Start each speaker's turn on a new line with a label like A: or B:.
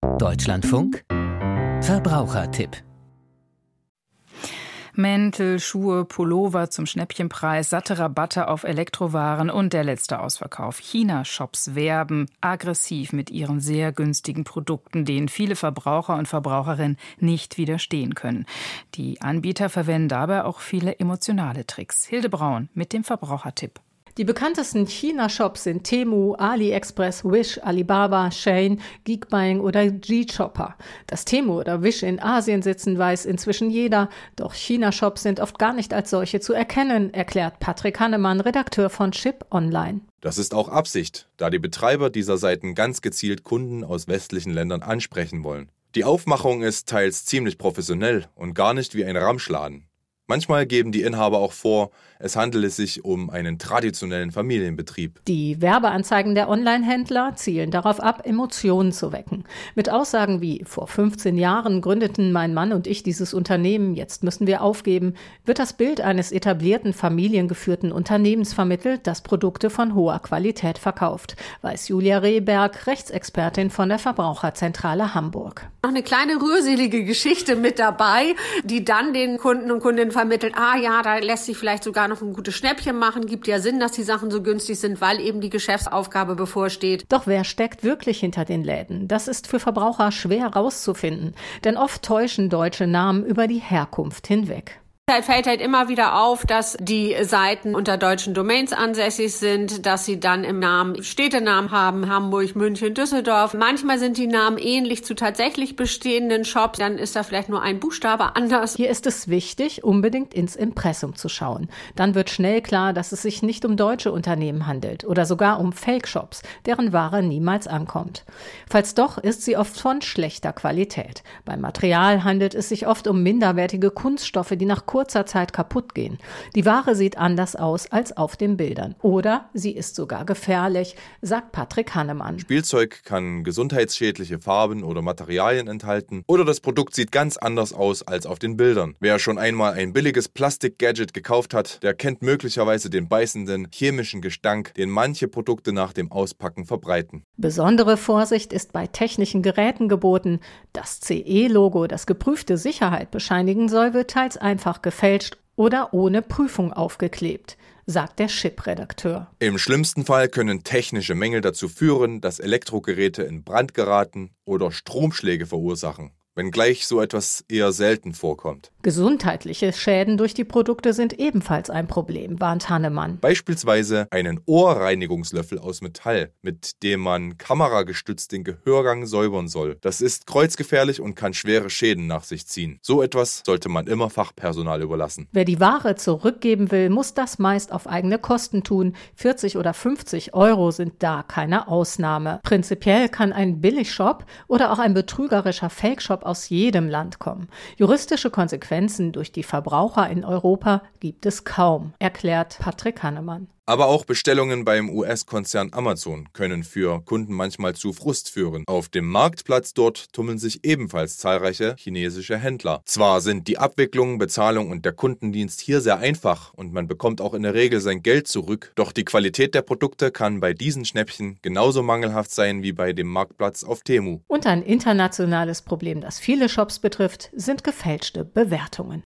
A: Deutschlandfunk Verbrauchertipp.
B: Mäntel, Schuhe, Pullover zum Schnäppchenpreis, satte Rabatte auf Elektrowaren und der letzte Ausverkauf. China-Shops werben aggressiv mit ihren sehr günstigen Produkten, denen viele Verbraucher und Verbraucherinnen nicht widerstehen können. Die Anbieter verwenden dabei auch viele emotionale Tricks. Hilde Braun mit dem Verbrauchertipp.
C: Die bekanntesten China-Shops sind Temu, AliExpress, Wish, Alibaba, Shein, Geekbuying oder G-Shopper. Dass Temu oder Wish in Asien sitzen, weiß inzwischen jeder. Doch China-Shops sind oft gar nicht als solche zu erkennen, erklärt Patrick Hannemann, Redakteur von Chip Online.
D: Das ist auch Absicht, da die Betreiber dieser Seiten ganz gezielt Kunden aus westlichen Ländern ansprechen wollen. Die Aufmachung ist teils ziemlich professionell und gar nicht wie ein Ramschladen. Manchmal geben die Inhaber auch vor, es handele sich um einen traditionellen Familienbetrieb.
C: Die Werbeanzeigen der Online-Händler zielen darauf ab, Emotionen zu wecken. Mit Aussagen wie: Vor 15 Jahren gründeten mein Mann und ich dieses Unternehmen, jetzt müssen wir aufgeben, wird das Bild eines etablierten, familiengeführten Unternehmens vermittelt, das Produkte von hoher Qualität verkauft, weiß Julia Rehberg, Rechtsexpertin von der Verbraucherzentrale Hamburg.
E: Noch eine kleine rührselige Geschichte mit dabei, die dann den Kunden und Kundinnen vermittelt: da lässt sich vielleicht sogar noch ein gutes Schnäppchen machen. Gibt ja Sinn, dass die Sachen so günstig sind, weil eben die Geschäftsaufgabe bevorsteht.
C: Doch wer steckt wirklich hinter den Läden? Das ist für Verbraucher schwer rauszufinden, denn oft täuschen deutsche Namen über die Herkunft hinweg.
E: Es fällt halt immer wieder auf, dass die Seiten unter deutschen Domains ansässig sind, dass sie dann im Namen Städtenamen haben: Hamburg, München, Düsseldorf. Manchmal sind die Namen ähnlich zu tatsächlich bestehenden Shops, dann ist da vielleicht nur ein Buchstabe anders.
C: Hier ist es wichtig, unbedingt ins Impressum zu schauen. Dann wird schnell klar, dass es sich nicht um deutsche Unternehmen handelt oder sogar um Fake-Shops, deren Ware niemals ankommt. Falls doch, ist sie oft von schlechter Qualität. Beim Material handelt es sich oft um minderwertige Kunststoffe, die nach kurzer Zeit kaputt gehen. Die Ware sieht anders aus als auf den Bildern. Oder sie ist sogar gefährlich, sagt Patrick Hannemann.
D: Spielzeug kann gesundheitsschädliche Farben oder Materialien enthalten oder das Produkt sieht ganz anders aus als auf den Bildern. Wer schon einmal ein billiges Plastik-Gadget gekauft hat, der kennt möglicherweise den beißenden chemischen Gestank, den manche Produkte nach dem Auspacken verbreiten.
C: Besondere Vorsicht ist bei technischen Geräten geboten. Das CE-Logo, das geprüfte Sicherheit bescheinigen soll, wird teils einfach gefälscht oder ohne Prüfung aufgeklebt, sagt der Chip-Redakteur.
D: Im schlimmsten Fall können technische Mängel dazu führen, dass Elektrogeräte in Brand geraten oder Stromschläge verursachen, wenngleich so etwas eher selten vorkommt.
C: Gesundheitliche Schäden durch die Produkte sind ebenfalls ein Problem, warnt Hannemann.
D: Beispielsweise einen Ohrreinigungslöffel aus Metall, mit dem man kameragestützt den Gehörgang säubern soll. Das ist kreuzgefährlich und kann schwere Schäden nach sich ziehen. So etwas sollte man immer Fachpersonal überlassen.
C: Wer die Ware zurückgeben will, muss das meist auf eigene Kosten tun. 40 oder 50 € sind da keine Ausnahme. Prinzipiell kann ein Billigshop oder auch ein betrügerischer Fake-Shop aus jedem Land kommen. Juristische Konsequenzen durch die Verbraucher in Europa gibt es kaum, erklärt Patrick Hannemann.
D: Aber auch Bestellungen beim US-Konzern Amazon können für Kunden manchmal zu Frust führen. Auf dem Marktplatz dort tummeln sich ebenfalls zahlreiche chinesische Händler. Zwar sind die Abwicklung, Bezahlung und der Kundendienst hier sehr einfach und man bekommt auch in der Regel sein Geld zurück, doch die Qualität der Produkte kann bei diesen Schnäppchen genauso mangelhaft sein wie bei dem Marktplatz auf Temu.
C: Und ein internationales Problem, das viele Shops betrifft, sind gefälschte Bewertungen.